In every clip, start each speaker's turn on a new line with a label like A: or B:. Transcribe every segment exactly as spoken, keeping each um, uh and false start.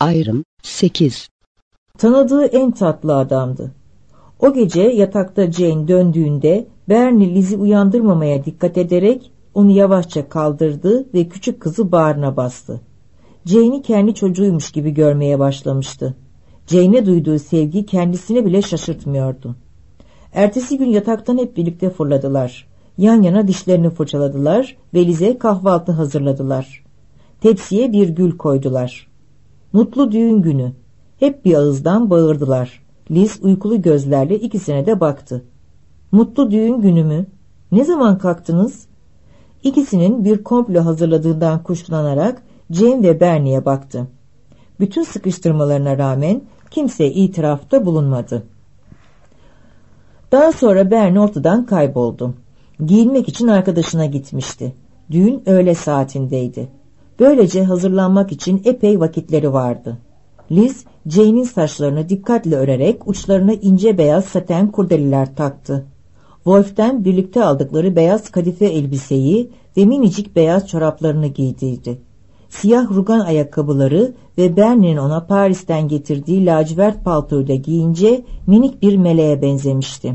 A: Ayrım sekiz.
B: Tanıdığı en tatlı adamdı. O gece yatakta Jane döndüğünde Bernie Liz'i uyandırmamaya dikkat ederek onu yavaşça kaldırdı ve küçük kızı bağrına bastı. Jane'i kendi çocuğuymuş gibi görmeye başlamıştı. Jane'e duyduğu sevgi kendisini bile şaşırtmıyordu. Ertesi gün yataktan hep birlikte fırladılar. Yan yana dişlerini fırçaladılar ve Liz'e kahvaltı hazırladılar. Tepsiye bir gül koydular. Mutlu düğün günü. Hep bir ağızdan bağırdılar. Liz uykulu gözlerle ikisine de baktı. Mutlu düğün günü mü? Ne zaman kalktınız? İkisinin bir komplo hazırladığından kuşkulanarak Jane ve Bernie'ye baktı. Bütün sıkıştırmalarına rağmen kimse itirafta bulunmadı. Daha sonra Bernie ortadan kayboldu. Giyinmek için arkadaşına gitmişti. Düğün öğle saatindeydi. Böylece hazırlanmak için epey vakitleri vardı. Liz, Jane'in saçlarını dikkatle örerek uçlarına ince beyaz saten kurdeleler taktı. Wolf'ten birlikte aldıkları beyaz kadife elbiseyi ve minicik beyaz çoraplarını giydirdi. Siyah rugan ayakkabıları ve Bernie'nin ona Paris'ten getirdiği lacivert paltoyu da giyince minik bir meleğe benzemişti.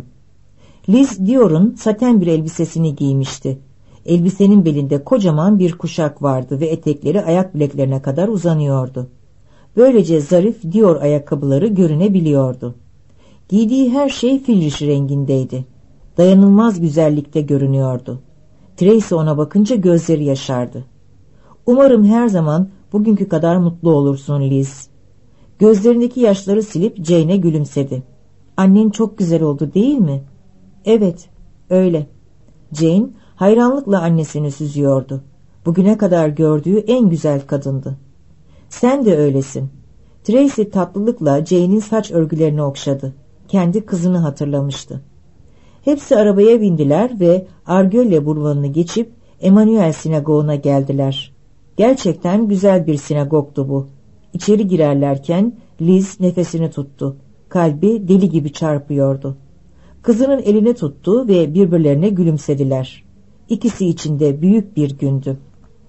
B: Liz, Dior'un saten bir elbisesini giymişti. Elbisenin belinde kocaman bir kuşak vardı ve etekleri ayak bileklerine kadar uzanıyordu. Böylece zarif Dior ayakkabıları görünebiliyordu. Giydiği her şey fil dişi rengindeydi. Dayanılmaz güzellikte görünüyordu. Tracy ona bakınca gözleri yaşardı. "Umarım her zaman bugünkü kadar mutlu olursun Liz." Gözlerindeki yaşları silip Jane'e gülümsedi. "Annen çok güzel oldu değil mi?" "Evet, öyle." Jane hayranlıkla annesini süzüyordu. Bugüne kadar gördüğü en güzel kadındı. "Sen de öylesin." Tracy tatlılıkla Jane'in saç örgülerini okşadı. Kendi kızını hatırlamıştı. Hepsi arabaya bindiler ve Argölle Bulvarı'nı geçip Emanuel Sinagogu'na geldiler. Gerçekten güzel bir sinagogdu bu. İçeri girerlerken Liz nefesini tuttu. Kalbi deli gibi çarpıyordu. Kızının elini tuttu ve birbirlerine gülümsediler. İkisi için de büyük bir gündü.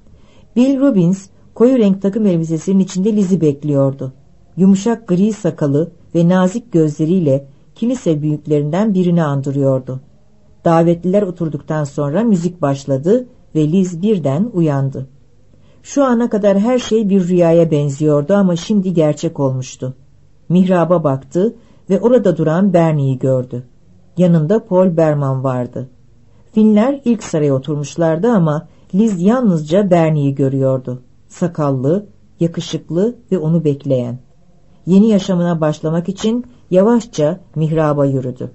B: Bill Robbins koyu renk takım elbisesinin içinde Liz'i bekliyordu. Yumuşak gri sakalı ve nazik gözleriyle kilise büyüklerinden birini andırıyordu. Davetliler oturduktan sonra müzik başladı ve Liz birden uyandı. Şu ana kadar her şey bir rüyaya benziyordu ama şimdi gerçek olmuştu. Mihraba baktı ve orada duran Bernie'yi gördü. Yanında Paul Berman vardı. Finler ilk sıraya oturmuşlardı ama Liz yalnızca Bernie'yi görüyordu. Sakallı, yakışıklı ve onu bekleyen. Yeni yaşamına başlamak için yavaşça mihraba yürüdü.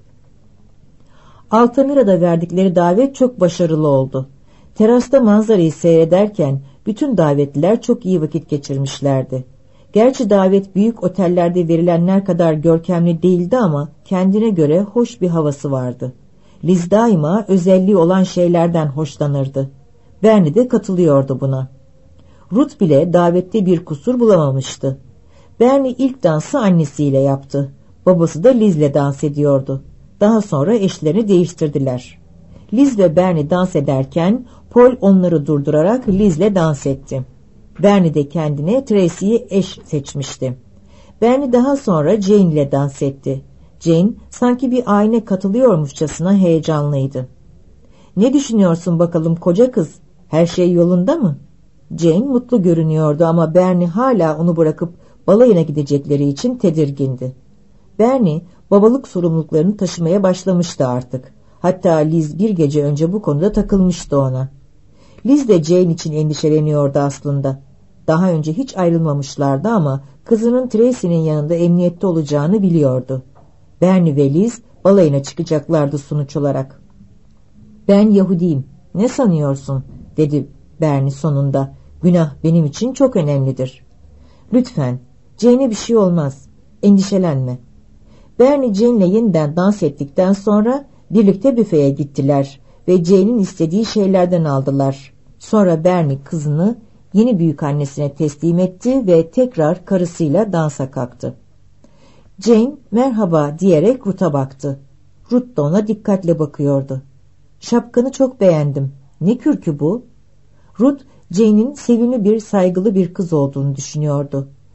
B: Altamira'da verdikleri davet çok başarılı oldu. Terasta manzarayı seyrederken bütün davetliler çok iyi vakit geçirmişlerdi. Gerçi davet büyük otellerde verilenler kadar görkemli değildi ama kendine göre hoş bir havası vardı. Liz daima özelliği olan şeylerden hoşlanırdı. Bernie de katılıyordu buna. Ruth bile davette bir kusur bulamamıştı. Bernie ilk dansı annesiyle yaptı. Babası da Liz'le dans ediyordu. Daha sonra eşlerini değiştirdiler. Liz ve Bernie dans ederken Paul onları durdurarak Liz'le dans etti. Bernie de kendine Tracy'yi eş seçmişti. Bernie daha sonra Jane ile dans etti. Jane sanki bir ayine katılıyormuşçasına heyecanlıydı. "Ne düşünüyorsun bakalım koca kız? Her şey yolunda mı?" Jane mutlu görünüyordu ama Bernie hala onu bırakıp balayına gidecekleri için tedirgindi. Bernie babalık sorumluluklarını taşımaya başlamıştı artık. Hatta Liz bir gece önce bu konuda takılmıştı ona. Liz de Jane için endişeleniyordu aslında. Daha önce hiç ayrılmamışlardı ama kızının Tracy'nin yanında emniyette olacağını biliyordu. Bernie ve Liz balayına çıkacaklardı sonuç olarak. "Ben Yahudiyim, ne sanıyorsun?" dedi Bernie sonunda. "Günah benim için çok önemlidir." "Lütfen, Jane'e bir şey olmaz, endişelenme." Bernie Jane'le yeniden dans ettikten sonra birlikte büfeye gittiler ve Jane'in istediği şeylerden aldılar. Sonra Bernie kızını yeni büyükannesine teslim etti ve tekrar karısıyla dansa kalktı. Jane merhaba diyerek Ruth'a baktı. Ruth da ona dikkatle bakıyordu. "Şapkanı çok beğendim. Ne kürkü bu?" Ruth, Jane'in sevimli bir saygılı bir kız olduğunu düşünüyordu.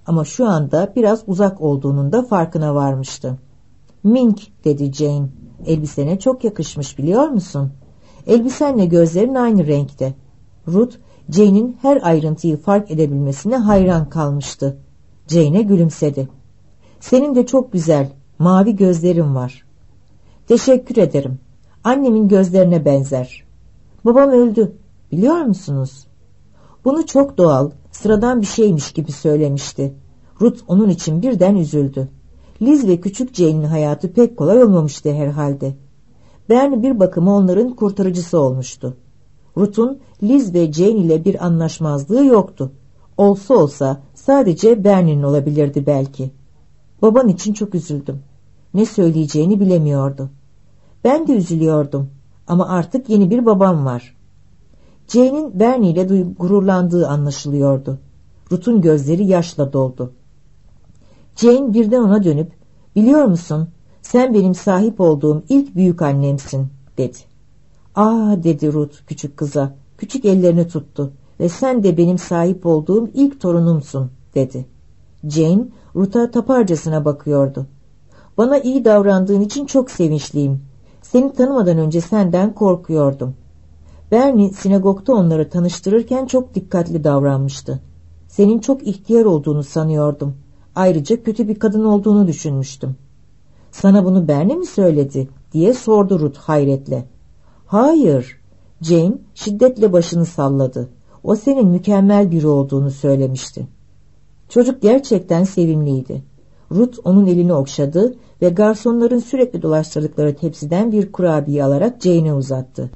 B: Ama şu anda biraz uzak olduğunun da farkına varmıştı. "Mink," dedi Jane. "Elbisene çok yakışmış, biliyor musun? Elbisenle gözlerin aynı renkte." Ruth, Jane'in her ayrıntıyı fark edebilmesine hayran kalmıştı. Jane'e gülümsedi. "Senin de çok güzel, mavi gözlerin var." "Teşekkür ederim. Annemin gözlerine benzer." "Babam öldü, biliyor musunuz?" Bunu çok doğal, sıradan bir şeymiş gibi söylemişti. Ruth onun için birden üzüldü. Liz ve küçük Jane'in hayatı pek kolay olmamıştı herhalde. Bernie bir bakıma onların kurtarıcısı olmuştu. Ruth'un Liz ve Jane ile bir anlaşmazlığı yoktu. Olsa olsa sadece Bernie'nin olabilirdi belki. "Baban için çok üzüldüm." Ne söyleyeceğini bilemiyordu. "Ben de üzülüyordum ama artık yeni bir babam var." Jane'in Bernie ile gururlandığı anlaşılıyordu. Ruth'un gözleri yaşla doldu. Jane birden ona dönüp, "Biliyor musun, sen benim sahip olduğum ilk büyük annemsin," dedi. "Aa," dedi Ruth küçük kıza, küçük ellerini tuttu ve "Sen de benim sahip olduğum ilk torunumsun," dedi. Jane, Ruth'a taparcasına bakıyordu. "Bana iyi davrandığın için çok sevinçliyim. Seni tanımadan önce senden korkuyordum." Bernie sinagogda onları tanıştırırken çok dikkatli davranmıştı. "Senin çok ihtiyar olduğunu sanıyordum. Ayrıca kötü bir kadın olduğunu düşünmüştüm." "Sana bunu Bernie mi söyledi?" diye sordu Ruth hayretle. "Hayır." Jane şiddetle başını salladı. "O senin mükemmel biri olduğunu söylemişti." Çocuk gerçekten sevimliydi. Ruth onun elini okşadı ve garsonların sürekli dolaştırdıkları tepsiden bir kurabiye alarak Jane'e uzattı.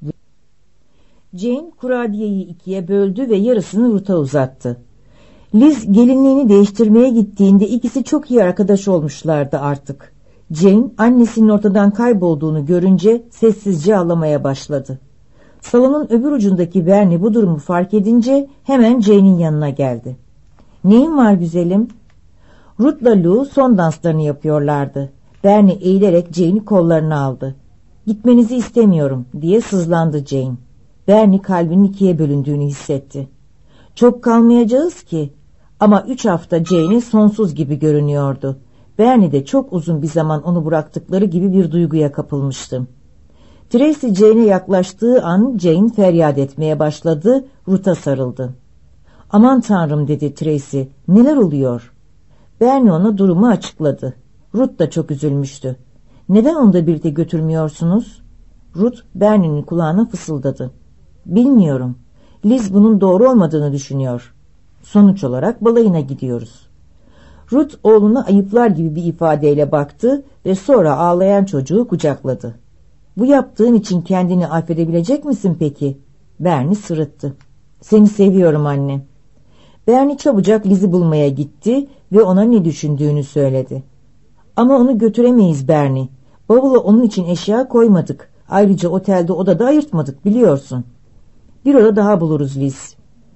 B: Jane kurabiyeyi ikiye böldü ve yarısını Ruth'a uzattı. Liz gelinliğini değiştirmeye gittiğinde ikisi çok iyi arkadaş olmuşlardı artık. Jane annesinin ortadan kaybolduğunu görünce sessizce ağlamaya başladı. Salonun öbür ucundaki Bernie bu durumu fark edince hemen Jane'in yanına geldi. "Neyin var güzelim?" Ruth'la Lou son danslarını yapıyorlardı. Bernie eğilerek Jane'i kollarına aldı. "Gitmenizi istemiyorum," diye sızlandı Jane. Bernie kalbinin ikiye bölündüğünü hissetti. "Çok kalmayacağız ki." Ama üç hafta Jane'e sonsuz gibi görünüyordu. Bernie de çok uzun bir zaman onu bıraktıkları gibi bir duyguya kapılmıştı. Tracy Jane'e yaklaştığı an Jane feryat etmeye başladı, Ruth'a sarıldı. "Aman tanrım," dedi Tracy, "neler oluyor?" Bernie ona durumu açıkladı. Ruth da çok üzülmüştü. "Neden onu da birlikte götürmüyorsunuz?" Ruth Bernie'nin kulağına fısıldadı. "Bilmiyorum. Liz bunun doğru olmadığını düşünüyor. Sonuç olarak balayına gidiyoruz." Ruth oğluna ayıplar gibi bir ifadeyle baktı ve sonra ağlayan çocuğu kucakladı. "Bu yaptığın için kendini affedebilecek misin peki?" Bernie sırıttı. "Seni seviyorum anne." Bernie çabucak Liz'i bulmaya gitti ve ona ne düşündüğünü söyledi. "Ama onu götüremeyiz Bernie. Bavula onun için eşya koymadık. Ayrıca otelde oda da ayırtmadık, biliyorsun." "Bir oda daha buluruz Liz.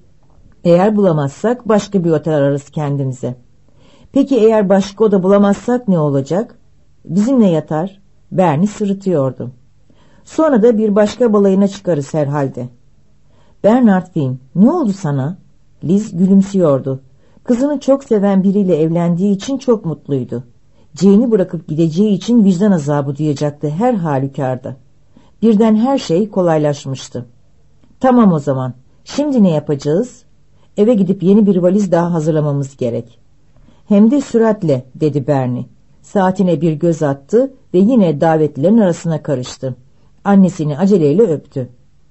B: Eğer bulamazsak başka bir otel ararız kendimize." "Peki eğer başka oda bulamazsak ne olacak?" "Bizimle yatar." Bernie sırıtıyordu. "Sonra da bir başka balayına çıkarız herhalde." "Bernard Finn, ne oldu sana?" Liz gülümsüyordu. Kızını çok seven biriyle evlendiği için çok mutluydu. Jane'i bırakıp gideceği için vicdan azabı duyacaktı her halükarda. Birden her şey kolaylaşmıştı. "Tamam o zaman. Şimdi ne yapacağız?" "Eve gidip yeni bir valiz daha hazırlamamız gerek." "Hem de süratle," dedi Bernie. Saatine bir göz attı ve yine davetlilerin arasına karıştı. Annesini aceleyle öptü.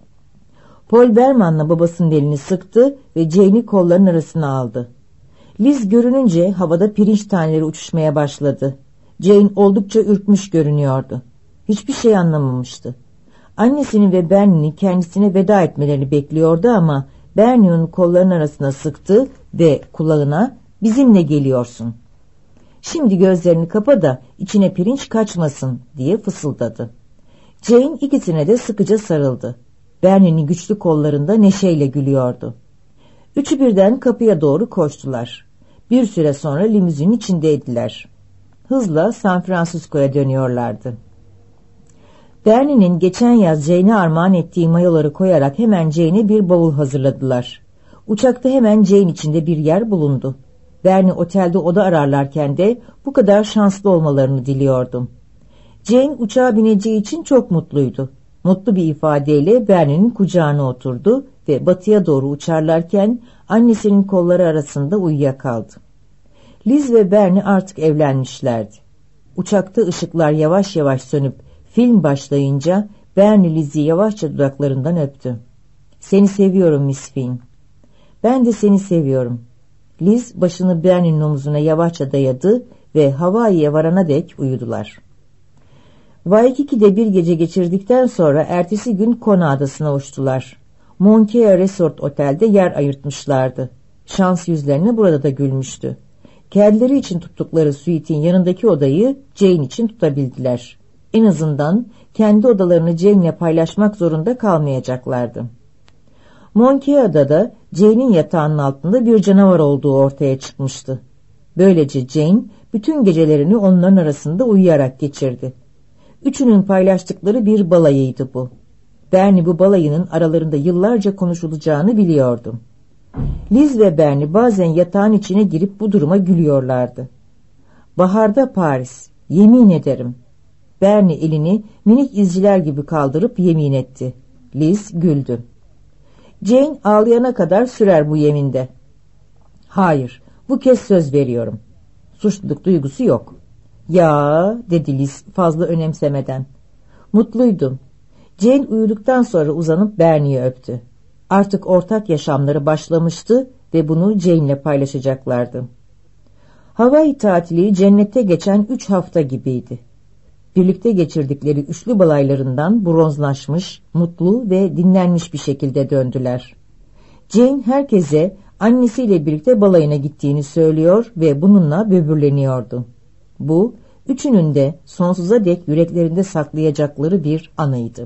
B: Paul Berman'la babasının elini sıktı ve Jane'i kollarının arasına aldı. Liz görününce havada pirinç taneleri uçuşmaya başladı. Jane oldukça ürkmüş görünüyordu. Hiçbir şey anlamamıştı. Annesinin ve Bernie'nin kendisine veda etmelerini bekliyordu ama Bernie onun kollarının arasına sıktı ve kulağına "Bizimle geliyorsun. Şimdi gözlerini kapa da içine pirinç kaçmasın," diye fısıldadı. Jane ikisine de sıkıca sarıldı. Bernie'nin güçlü kollarında neşeyle gülüyordu. Üçü birden kapıya doğru koştular. Bir süre sonra limuzinin içindeydiler. Hızla San Francisco'ya dönüyorlardı. Bernie'nin geçen yaz Jane'e armağan ettiği mayoları koyarak hemen Jane'e bir bavul hazırladılar. Uçakta hemen Jane içinde bir yer bulundu. Bernie otelde oda ararlarken de bu kadar şanslı olmalarını diliyordum. Jane uçağa bineceği için çok mutluydu. Mutlu bir ifadeyle Bernie'nin kucağına oturdu ve batıya doğru uçarlarken annesinin kolları arasında uyuyakaldı. Liz ve Bernie artık evlenmişlerdi. Uçakta ışıklar yavaş yavaş sönüp film başlayınca Bernie Liz'i yavaşça dudaklarından öptü. "Seni seviyorum Miss Finn." "Ben de seni seviyorum." Liz başını Bernie'nin omuzuna yavaşça dayadı ve Hawaii'ye varana dek uyudular. Waikiki'de bir gece geçirdikten sonra ertesi gün Kona adasına uçtular. Mauna Kea Resort Otel'de yer ayırtmışlardı. Şans yüzlerine burada da gülmüştü. Kendileri için tuttukları suite'in yanındaki odayı Jane için tutabildiler. En azından kendi odalarını Jane'le paylaşmak zorunda kalmayacaklardı. Mauna Kea'da da Jane'in yatağının altında bir canavar olduğu ortaya çıkmıştı. Böylece Jane bütün gecelerini onların arasında uyuyarak geçirdi. Üçünün paylaştıkları bir balayıydı bu. Bernie bu balayının aralarında yıllarca konuşulacağını biliyordu. Liz ve Bernie bazen yatağın içine girip bu duruma gülüyorlardı. "Baharda Paris, yemin ederim." Bernie elini minik izciler gibi kaldırıp yemin etti. Liz güldü. "Jane ağlayana kadar sürer bu yeminde." "Hayır, bu kez söz veriyorum." Suçluluk duygusu yok. "Ya," dedi Liz fazla önemsemeden. Mutluydum. Jane uyuduktan sonra uzanıp Bernie'yi öptü. Artık ortak yaşamları başlamıştı ve bunu Jane'le paylaşacaklardı. Hawaii tatili cennette geçen üç hafta gibiydi. Birlikte geçirdikleri üçlü balaylarından bronzlaşmış, mutlu ve dinlenmiş bir şekilde döndüler. Jane herkese annesiyle birlikte balayına gittiğini söylüyor ve bununla böbürleniyordu. Bu, üçünün de sonsuza dek yüreklerinde saklayacakları bir anıydı.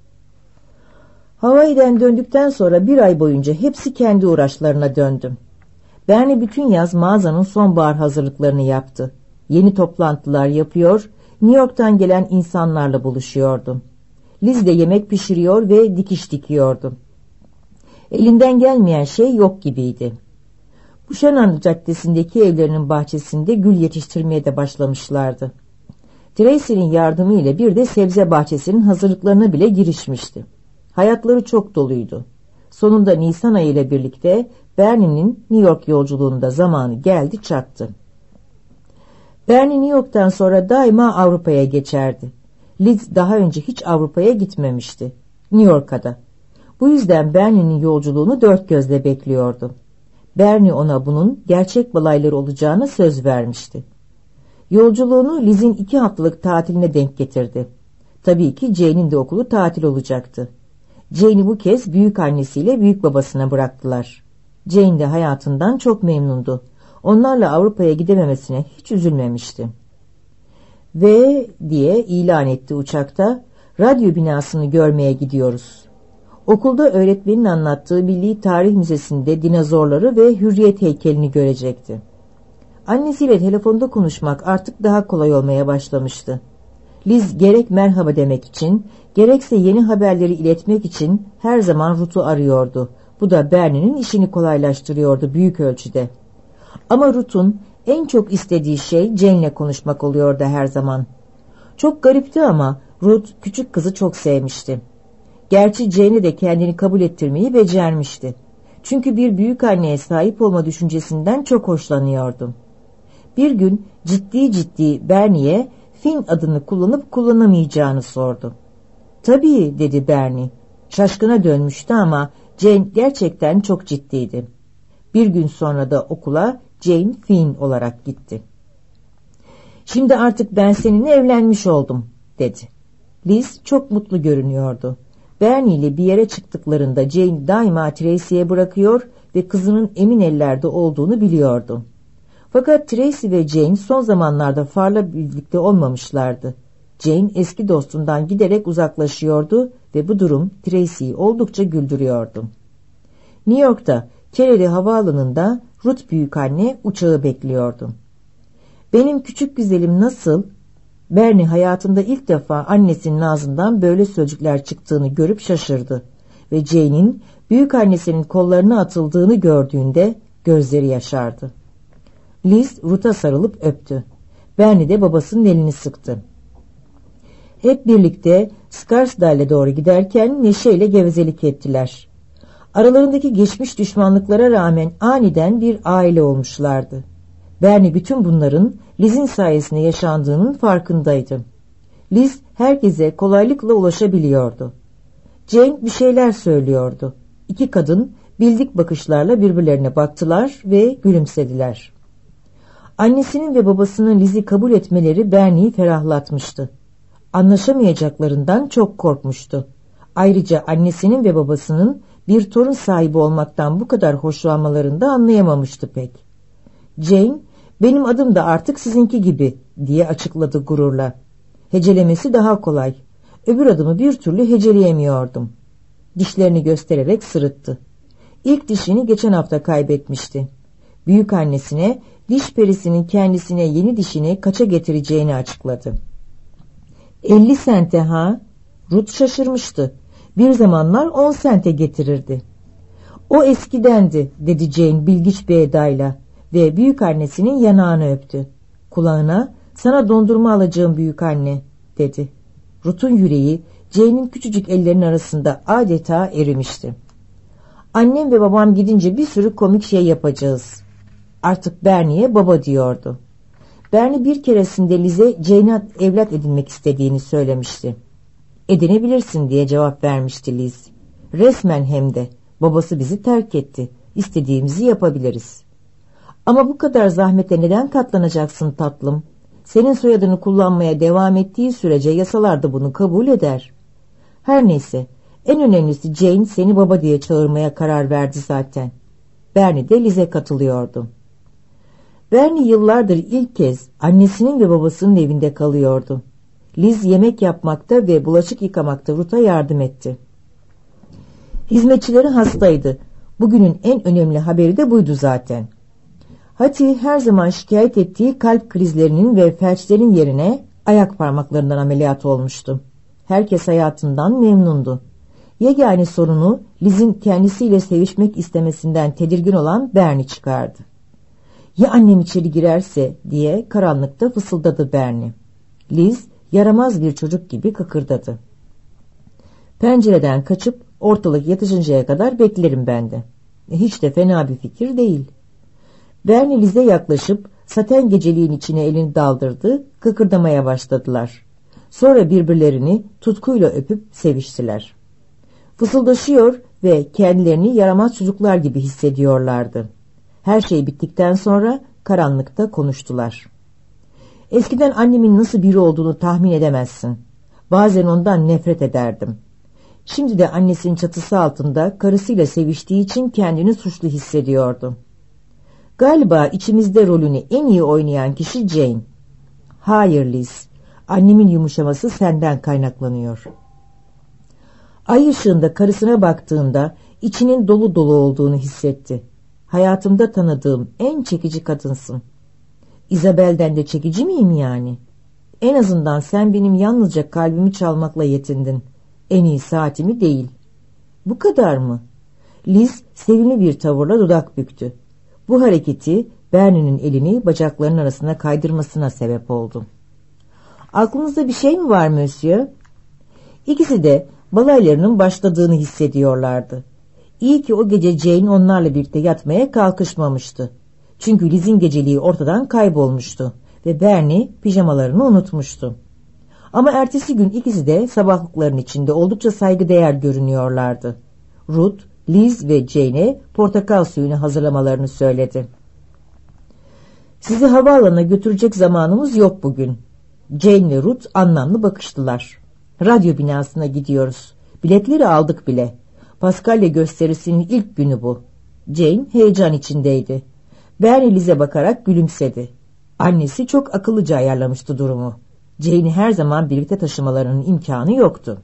B: Hawaii'den döndükten sonra bir ay boyunca hepsi kendi uğraşlarına döndü. Bernie bütün yaz mağazanın sonbahar hazırlıklarını yaptı. Yeni toplantılar yapıyor, New York'tan gelen insanlarla buluşuyordu. Liz de yemek pişiriyor ve dikiş dikiyordu. Elinden gelmeyen şey yok gibiydi. Buchanan Caddesi'ndeki evlerinin bahçesinde gül yetiştirmeye de başlamışlardı. Tracy'nin yardımıyla bir de sebze bahçesinin hazırlıklarına bile girişmişti. Hayatları çok doluydu. Sonunda Nisan ayı ile birlikte Bernie'nin New York yolculuğunda zamanı geldi çattı. Bernie New York'tan sonra daima Avrupa'ya geçerdi. Liz daha önce hiç Avrupa'ya gitmemişti. New York'a da. Bu yüzden Bernie'nin yolculuğunu dört gözle bekliyordu. Bernie ona bunun gerçek balayları olacağına söz vermişti. Yolculuğunu Liz'in iki haftalık tatiline denk getirdi. Tabii ki Jane'in de okulu tatil olacaktı. Jane'i bu kez büyük annesiyle büyük babasına bıraktılar. Jane de hayatından çok memnundu. Onlarla Avrupa'ya gidememesine hiç üzülmemişti. Ve diye ilan etti uçakta, "Radyo binasını görmeye gidiyoruz." Okulda öğretmenin anlattığı Milli Tarih Müzesi'nde dinozorları ve Hürriyet heykelini görecekti. Annesiyle telefonda konuşmak artık daha kolay olmaya başlamıştı. Liz gerek merhaba demek için, gerekse yeni haberleri iletmek için her zaman Ruth'u arıyordu. Bu da Bernie'nin işini kolaylaştırıyordu büyük ölçüde. Ama Ruth'un en çok istediği şey Jane'le konuşmak oluyordu her zaman. Çok garipti ama Ruth küçük kızı çok sevmişti. Gerçi Jane de kendini kabul ettirmeyi becermişti. Çünkü bir büyük anneye sahip olma düşüncesinden çok hoşlanıyordu. Bir gün ciddi ciddi Bernie'ye Finn adını kullanıp kullanamayacağını sordu. "Tabii," dedi Bernie. Şaşkına dönmüştü ama Jane gerçekten çok ciddiydi. Bir gün sonra da okula Jane Finn olarak gitti. "Şimdi artık ben seninle evlenmiş oldum," dedi. Liz çok mutlu görünüyordu. Bernie ile bir yere çıktıklarında Jane daima Tracy'ye bırakıyor ve kızının emin ellerde olduğunu biliyordu. Fakat Tracy ve Jane son zamanlarda Far'la birlikte olmamışlardı. Jane eski dostundan giderek uzaklaşıyordu ve bu durum Tracy'yi oldukça güldürüyordu. New York'ta Kennedy Havaalanı'nda Ruth büyükanne uçağı bekliyordu. "Benim küçük güzelim nasıl?" Bernie hayatında ilk defa annesinin ağzından böyle sözcükler çıktığını görüp şaşırdı ve Jane'in büyükannesinin kollarına atıldığını gördüğünde gözleri yaşardı. Liz Ruth'a sarılıp öptü. Bernie de babasının elini sıktı. Hep birlikte Scarsdale'e doğru giderken neşeyle gevezelik ettiler. Aralarındaki geçmiş düşmanlıklara rağmen aniden bir aile olmuşlardı. Bernie bütün bunların Liz'in sayesinde yaşandığının farkındaydı. Liz herkese kolaylıkla ulaşabiliyordu. Jane bir şeyler söylüyordu. İki kadın bildik bakışlarla birbirlerine baktılar ve gülümsediler. Annesinin ve babasının Liz'i kabul etmeleri Bernie'yi ferahlatmıştı. Anlaşamayacaklarından çok korkmuştu. Ayrıca annesinin ve babasının bir torun sahibi olmaktan bu kadar hoşlanmalarını da anlayamamıştı pek. Jane, benim adım da artık sizinki gibi diye açıkladı gururla. Hecelemesi daha kolay. Öbür adımı bir türlü heceleyemiyordum. Dişlerini göstererek sırıttı. İlk dişini geçen hafta kaybetmişti. Büyük annesine diş perisinin kendisine yeni dişini kaça getireceğini açıkladı. elli sente ha? Ruth şaşırmıştı. Bir zamanlar on sente getirirdi. O eskidendi dedi Jane bilgiç bir edayla ve büyük annesinin yanağını öptü. Kulağına sana dondurma alacağım büyük anne dedi. Ruth'un yüreği Jane'in küçücük ellerinin arasında adeta erimişti. Annem ve babam gidince bir sürü komik şey yapacağız. Artık Bernie'ye baba diyordu. Bernie bir keresinde Liz'e Jane'e evlat edinmek istediğini söylemişti. Edinebilirsin diye cevap vermişti Liz. Resmen hem de babası bizi terk etti. İstediğimizi yapabiliriz. Ama bu kadar zahmete neden katlanacaksın tatlım? Senin soyadını kullanmaya devam ettiği sürece yasalar da bunu kabul eder. Her neyse, en önemlisi Jane seni baba diye çağırmaya karar verdi zaten. Bernie de Liz'e katılıyordu. Bernie yıllardır ilk kez annesinin ve babasının evinde kalıyordu. Liz yemek yapmakta ve bulaşık yıkamakta Ruth'a yardım etti. Hizmetçileri hastaydı. Bugünün en önemli haberi de buydu zaten. Hattie her zaman şikayet ettiği kalp krizlerinin ve felçlerin yerine ayak parmaklarından ameliyat olmuştu. Herkes hayatından memnundu. Yegane sorunu Liz'in kendisiyle sevişmek istemesinden tedirgin olan Bernie çıkardı. Ya annem içeri girerse diye karanlıkta fısıldadı Bernie. Liz yaramaz bir çocuk gibi kıkırdadı. Pencereden kaçıp ortalık yatışıncaya kadar beklerim ben de. Hiç de fena bir fikir değil. Bernie Liz'e yaklaşıp saten geceliğin içine elini daldırdı, kıkırdamaya başladılar. Sonra birbirlerini tutkuyla öpüp seviştiler. Fısıldaşıyor ve kendilerini yaramaz çocuklar gibi hissediyorlardı. Her şey bittikten sonra karanlıkta konuştular. Eskiden annemin nasıl biri olduğunu tahmin edemezsin. Bazen ondan nefret ederdim. Şimdi de annesinin çatısı altında karısıyla seviştiği için kendini suçlu hissediyordu. Galiba içimizde rolünü en iyi oynayan kişi Jane. Hayır Liz, annemin yumuşaması senden kaynaklanıyor. Ay ışığında karısına baktığında içinin dolu dolu olduğunu hissetti. Hayatımda tanıdığım en çekici kadınsın. Isabel'den de çekici miyim yani? En azından sen benim yalnızca kalbimi çalmakla yetindin. En iyi saatimi değil. Bu kadar mı? Liz sevimli bir tavırla dudak büktü. Bu hareketi Bernie'nin elini bacaklarının arasına kaydırmasına sebep oldu. Aklınızda bir şey mi var Monsieur? İkisi de balaylarının başladığını hissediyorlardı. İyi ki o gece Jane onlarla birlikte yatmaya kalkışmamıştı. Çünkü Liz'in geceliği ortadan kaybolmuştu ve Bernie pijamalarını unutmuştu. Ama ertesi gün ikisi de sabahlıkların içinde oldukça saygıdeğer görünüyorlardı. Ruth, Liz ve Jane'e portakal suyunu hazırlamalarını söyledi. Sizi havaalanına götürecek zamanımız yok bugün. Jane ve Ruth anlamlı bakıştılar. Radyo binasına gidiyoruz. Biletleri aldık bile. Paskalya gösterisinin ilk günü bu. Jane heyecan içindeydi. Bernie Liz'e bakarak gülümsedi. Annesi çok akıllıca ayarlamıştı durumu. Jane'i her zaman birlikte taşımalarının imkanı yoktu.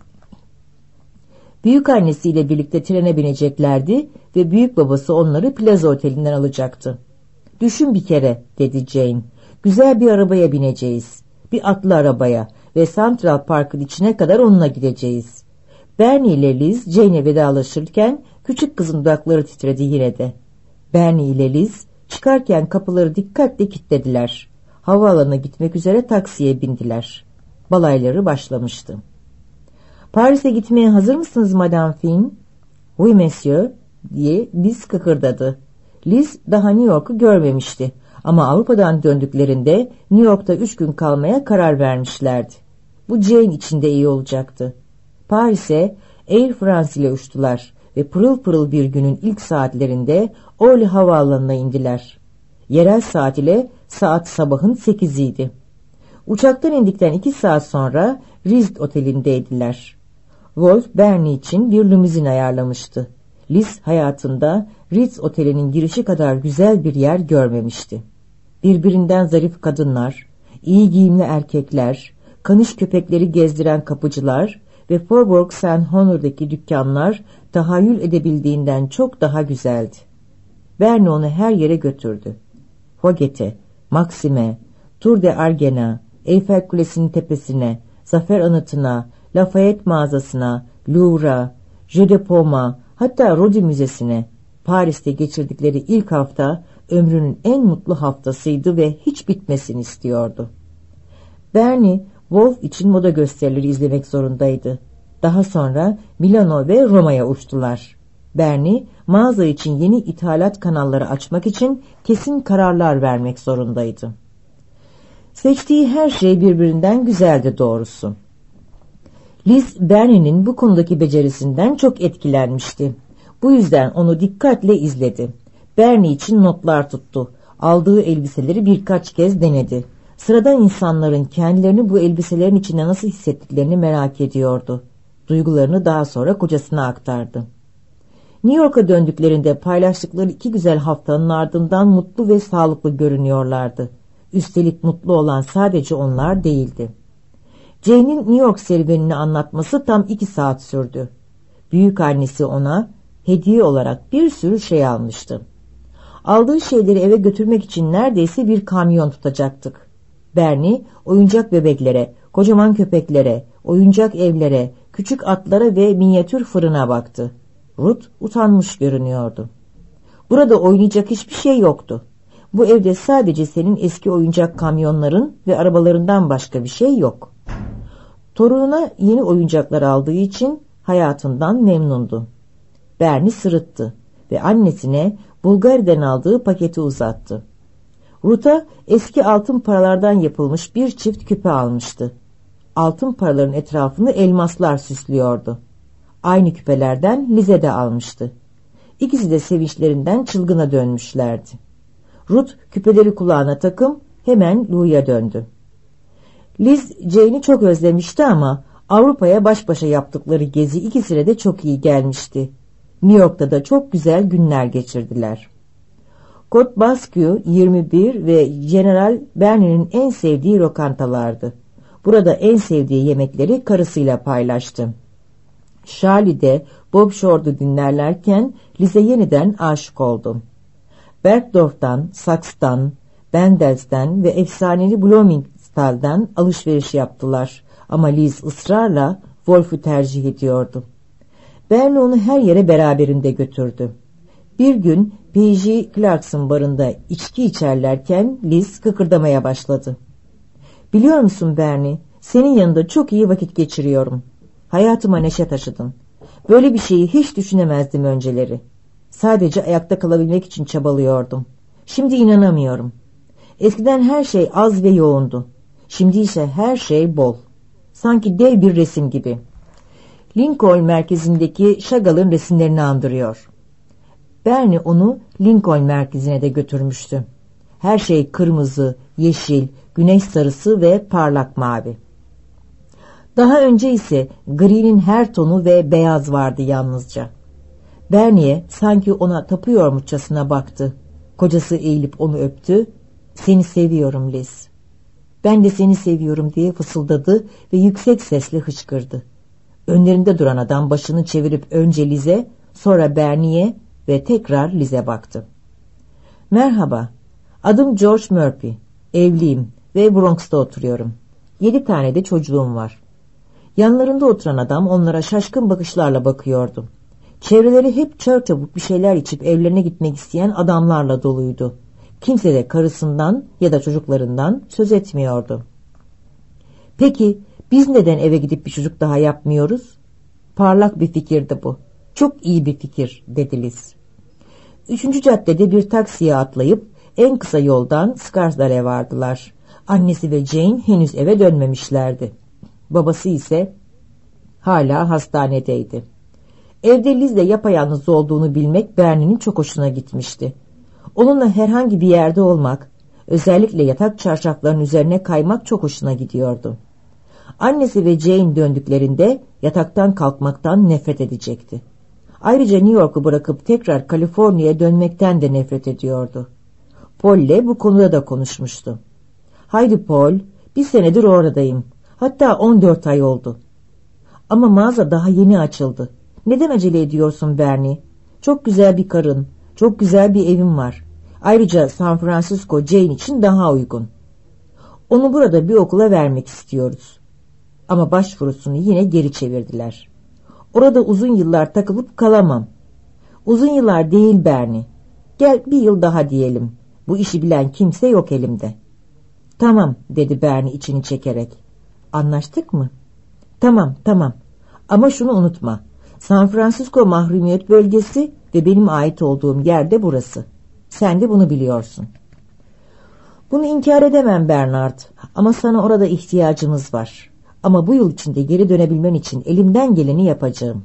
B: Büyük annesiyle birlikte trene bineceklerdi ve büyük babası onları Plaza Oteli'nden alacaktı. Düşün bir kere dedi Jane. Güzel bir arabaya bineceğiz. Bir atlı arabaya ve Central Park'ın içine kadar onunla gideceğiz. Bernie ile Liz Jane'e vedalaşırken küçük kızın dudakları titredi yine de. Bernie ile Liz Çıkarken kapıları dikkatle kilitlediler. Havaalanına gitmek üzere taksiye bindiler. Balayları başlamıştı. Paris'e gitmeye hazır mısınız Madame Finn? Oui monsieur diye Liz kıkırdadı. Liz daha New York'u görmemişti ama Avrupa'dan döndüklerinde New York'ta üç gün kalmaya karar vermişlerdi. Bu Jane için de iyi olacaktı. Paris'e Air France ile uçtular ve pırıl pırıl bir günün ilk saatlerinde Orly havaalanına indiler. Yerel saat ile saat sabahın sekiziydi. Uçaktan indikten iki saat sonra Ritz otelindeydiler. Wolf Bernie için bir limuzin ayarlamıştı. Liz hayatında Ritz otelinin girişi kadar güzel bir yer görmemişti. Birbirinden zarif kadınlar, iyi giyimli erkekler, kaniş köpekleri gezdiren kapıcılar ve Faubourg Saint-Honor'daki dükkanlar tahayyül edebildiğinden çok daha güzeldi. Bernie onu her yere götürdü. Hoget'e, Maxim'e, Tour de Argen'a, Eiffel Kulesi'nin tepesine, Zafer Anıtı'na, Lafayette mağazasına, Louvre'a, Jeu de Paume'a, hatta Rodi Müzesi'ne. Paris'te geçirdikleri ilk hafta ömrünün en mutlu haftasıydı ve hiç bitmesini istiyordu. Bernie, Wolf için moda gösterileri izlemek zorundaydı. Daha sonra Milano ve Roma'ya uçtular. Bernie, mağaza için yeni ithalat kanalları açmak için kesin kararlar vermek zorundaydı. Seçtiği her şey birbirinden güzeldi doğrusu. Liz, Bernie'nin bu konudaki becerisinden çok etkilenmişti. Bu yüzden onu dikkatle izledi. Bernie için notlar tuttu. Aldığı elbiseleri birkaç kez denedi. Sıradan insanların kendilerini bu elbiselerin içinde nasıl hissettiklerini merak ediyordu. Duygularını daha sonra kocasına aktardı. New York'a döndüklerinde paylaştıkları iki güzel haftanın ardından mutlu ve sağlıklı görünüyorlardı. Üstelik mutlu olan sadece onlar değildi. Jane'in New York serüvenini anlatması tam iki saat sürdü. Büyükannesi ona hediye olarak bir sürü şey almıştı. Aldığı şeyleri eve götürmek için neredeyse bir kamyon tutacaktık. Bernie oyuncak bebeklere, kocaman köpeklere, oyuncak evlere, küçük atlara ve minyatür fırına baktı. Ruth utanmış görünüyordu. Burada oynayacak hiçbir şey yoktu. Bu evde sadece senin eski oyuncak kamyonların ve arabalarından başka bir şey yok. Torununa yeni oyuncaklar aldığı için hayatından memnundu. Bernie sırıttı ve annesine Bulgari'den aldığı paketi uzattı. Ruth'a eski altın paralardan yapılmış bir çift küpe almıştı. Altın paraların etrafını elmaslar süslüyordu. Aynı küpelerden Liz'e de almıştı. İkisi de sevinçlerinden çılgına dönmüşlerdi. Ruth küpeleri kulağına takım hemen Louis'a döndü. Liz Jane'i çok özlemişti ama Avrupa'ya baş başa yaptıkları gezi ikisine de çok iyi gelmişti. New York'ta da çok güzel günler geçirdiler. Côte Basque yirmi bir ve General Bernie'nin en sevdiği lokantalardı. Burada en sevdiği yemekleri karısıyla paylaştı. Charlie'de Bob Shore'du dinlerlerken Liz'e yeniden aşık oldum. Bergdorf'tan, Saks'tan, Bendels'ten ve efsaneli Bloomingdale'den alışveriş yaptılar ama Liz ısrarla Wolf'u tercih ediyordu. Bernie onu her yere beraberinde götürdü. Bir gün P J Clarkson barında içki içerlerken Liz kıkırdamaya başladı. "Biliyor musun Bernie, senin yanında çok iyi vakit geçiriyorum. Hayatıma neşe taşıdın. Böyle bir şeyi hiç düşünemezdim önceleri. Sadece ayakta kalabilmek için çabalıyordum. Şimdi inanamıyorum. Eskiden her şey az ve yoğundu. Şimdi ise her şey bol. Sanki dev bir resim gibi. Lincoln merkezindeki Chagall'ın resimlerini andırıyor." Bernie onu Lincoln merkezine de götürmüştü. Her şey kırmızı, yeşil, güneş sarısı ve parlak mavi. Daha önce ise gri'nin her tonu ve beyaz vardı yalnızca. Bernie sanki ona tapıyormuşçasına baktı. Kocası eğilip onu öptü. "Seni seviyorum Liz." "Ben de seni seviyorum" diye fısıldadı ve yüksek sesle hıçkırdı. Önlerinde duran adam başını çevirip önce Liz'e, sonra Bernie'ye ve tekrar Liz'e baktı. "Merhaba, adım George Murphy, evliyim ve Bronx'ta oturuyorum. Yedi tane de çocuğum var." Yanlarında oturan adam onlara şaşkın bakışlarla bakıyordu. Çevreleri hep çar çabuk bir şeyler içip evlerine gitmek isteyen adamlarla doluydu. Kimse de karısından ya da çocuklarından söz etmiyordu. Peki biz neden eve gidip bir çocuk daha yapmıyoruz? Parlak bir fikirdi bu. Çok iyi bir fikir, dedi Liz. Üçüncü caddede bir taksiye atlayıp en kısa yoldan Scarsdale'e vardılar. Annesi ve Jane henüz eve dönmemişlerdi. Babası ise hala hastanedeydi. Evde Liz'le yapayalnız olduğunu bilmek Bernie'nin çok hoşuna gitmişti. Onunla herhangi bir yerde olmak, özellikle yatak çarşaflarının üzerine kaymak çok hoşuna gidiyordu. Annesi ve Jane döndüklerinde yataktan kalkmaktan nefret edecekti. Ayrıca New York'u bırakıp tekrar Kaliforniya'ya dönmekten de nefret ediyordu. Paul'le bu konuda da konuşmuştu. Haydi Paul, bir senedir oradayım. Hatta on dört ay oldu. Ama mağaza daha yeni açıldı. Neden acele ediyorsun Bernie? Çok güzel bir karın, çok güzel bir evim var. Ayrıca San Francisco Jane için daha uygun. Onu burada bir okula vermek istiyoruz. Ama başvurusunu yine geri çevirdiler. Orada uzun yıllar takılıp kalamam. Uzun yıllar değil Bernie. Gel bir yıl daha diyelim. Bu işi bilen kimse yok elimde. Tamam, dedi Bernie içini çekerek. Anlaştık mı? Tamam, tamam. Ama şunu unutma. San Francisco mahrumiyet bölgesi ve benim ait olduğum yer de burası. Sen de bunu biliyorsun. Bunu inkar edemem Bernard. Ama sana orada ihtiyacımız var. Ama bu yıl içinde geri dönebilmen için elimden geleni yapacağım.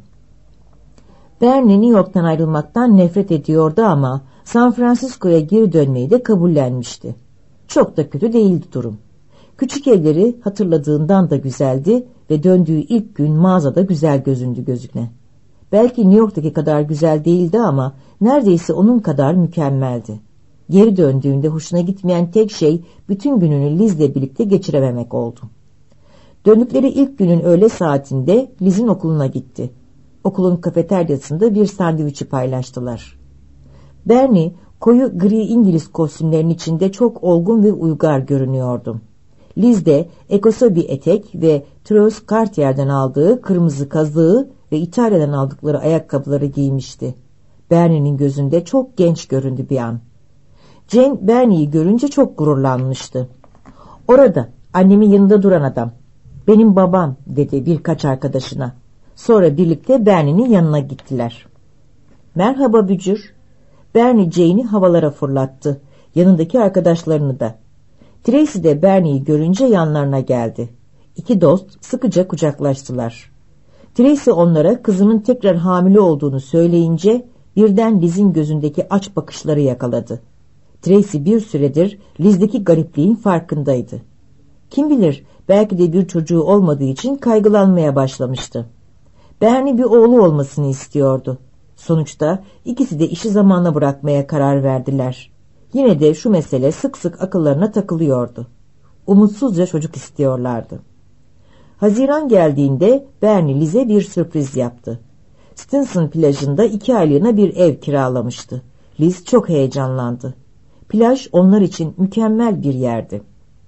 B: Bernie New York'tan ayrılmaktan nefret ediyordu ama San Francisco'ya geri dönmeyi de kabullenmişti. Çok da kötü değildi durum. Küçük evleri hatırladığından da güzeldi ve döndüğü ilk gün mağazada güzel gözündü gözüne. Belki New York'taki kadar güzel değildi ama neredeyse onun kadar mükemmeldi. Geri döndüğünde hoşuna gitmeyen tek şey bütün gününü Liz'le birlikte geçirememek oldu. Döndükleri ilk günün öğle saatinde Liz'in okuluna gitti. Okulun kafeteryasında bir sandviçi paylaştılar. Bernie koyu gri İngiliz kostümlerinin içinde çok olgun ve uygar görünüyordu. Liz de ekoso bir etek ve Trousse Cartier'den aldığı kırmızı kazığı ve İtalya'dan aldıkları ayakkabıları giymişti. Bernie'nin gözünde çok genç göründü bir an. Jane Bernie'yi görünce çok gururlanmıştı. Orada annemin yanında duran adam. Benim babam, dedi birkaç arkadaşına. Sonra birlikte Bernie'nin yanına gittiler. Merhaba bücür. Bernie Jane'i havalara fırlattı. Yanındaki arkadaşlarını da. Tracy de Bernie'yi görünce yanlarına geldi. İki dost sıkıca kucaklaştılar. Tracy onlara kızının tekrar hamile olduğunu söyleyince birden Liz'in gözündeki aç bakışları yakaladı. Tracy bir süredir Liz'deki garipliğin farkındaydı. Kim bilir, belki de bir çocuğu olmadığı için kaygılanmaya başlamıştı. Bernie bir oğlu olmasını istiyordu. Sonuçta ikisi de işi zamanla bırakmaya karar verdiler. Yine de şu mesele sık sık akıllarına takılıyordu. Umutsuzca çocuk istiyorlardı. Haziran geldiğinde Bernie Liz'e bir sürpriz yaptı. Stinson plajında iki aylığına bir ev kiralamıştı. Liz çok heyecanlandı. Plaj onlar için mükemmel bir yerdi.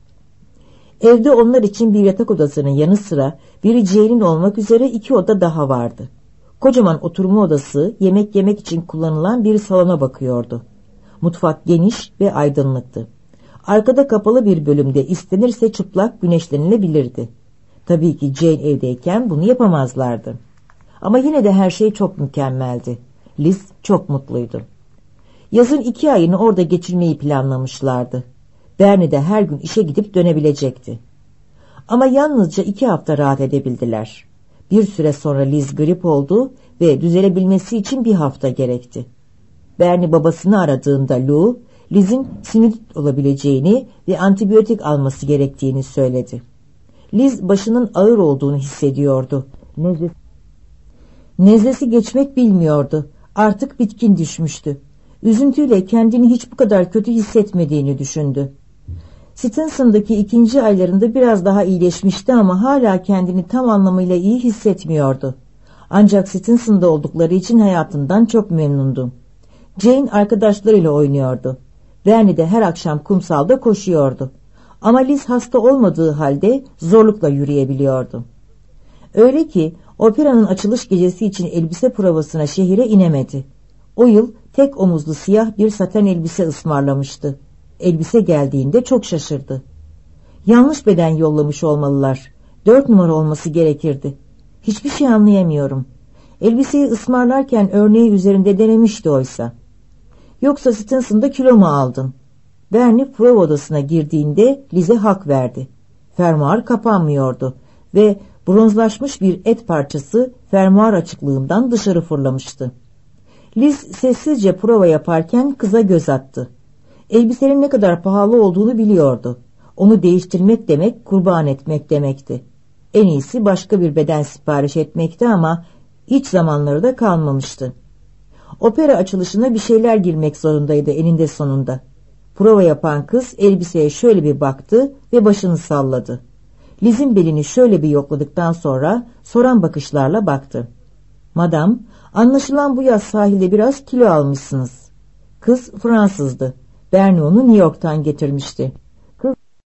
B: Evde onlar için bir yatak odasının yanı sıra biri Jane'in olmak üzere iki oda daha vardı. Kocaman oturma odası yemek yemek için kullanılan bir salona bakıyordu. Mutfak geniş ve aydınlıktı. Arkada kapalı bir bölümde istenirse çıplak güneşlenilebilirdi. Tabii ki Jane evdeyken bunu yapamazlardı. Ama yine de her şey çok mükemmeldi. Liz çok mutluydu. Yazın iki ayını orada geçirmeyi planlamışlardı. Bernie de her gün işe gidip dönebilecekti. Ama yalnızca iki hafta rahat edebildiler. Bir süre sonra Liz grip oldu ve düzelebilmesi için bir hafta gerekti. Bernie babasını aradığında Lou, Liz'in sinüzit olabileceğini ve antibiyotik alması gerektiğini söyledi. Liz başının ağır olduğunu hissediyordu. Nezle... Nezlesi geçmek bilmiyordu. Artık bitkin düşmüştü. Üzüntüyle kendini hiç bu kadar kötü hissetmediğini düşündü. Stinson'daki ikinci aylarında biraz daha iyileşmişti ama hala kendini tam anlamıyla iyi hissetmiyordu. Ancak Stinson'da oldukları için hayatından çok memnundu. Jane arkadaşlarıyla oynuyordu. Bernie de her akşam kumsalda koşuyordu. Ama Liz hasta olmadığı halde zorlukla yürüyebiliyordu. Öyle ki operanın açılış gecesi için elbise provasına şehire inemedi. O yıl tek omuzlu siyah bir saten elbise ısmarlamıştı. Elbise geldiğinde çok şaşırdı. Yanlış beden yollamış olmalılar. Dört numara olması gerekirdi. Hiçbir şey anlayamıyorum. Elbiseyi ısmarlarken örneği üzerinde denemişti oysa. Yoksa Stinson'da kilo mu aldın? Bernie prova odasına girdiğinde Liz'e hak verdi. Fermuar kapanmıyordu ve bronzlaşmış bir et parçası fermuar açıklığından dışarı fırlamıştı. Liz sessizce prova yaparken kıza göz attı. Elbisenin ne kadar pahalı olduğunu biliyordu. Onu değiştirmek demek kurban etmek demekti. En iyisi başka bir beden sipariş etmekti ama hiç zamanları da kalmamıştı. Opera açılışına bir şeyler girmek zorundaydı eninde sonunda. Prova yapan kız elbiseye şöyle bir baktı ve başını salladı. Liz'in belini şöyle bir yokladıktan sonra soran bakışlarla baktı. "Madam, anlaşılan bu yaz sahilde biraz kilo almışsınız." Kız Fransızdı. Bernie onu New York'tan getirmişti.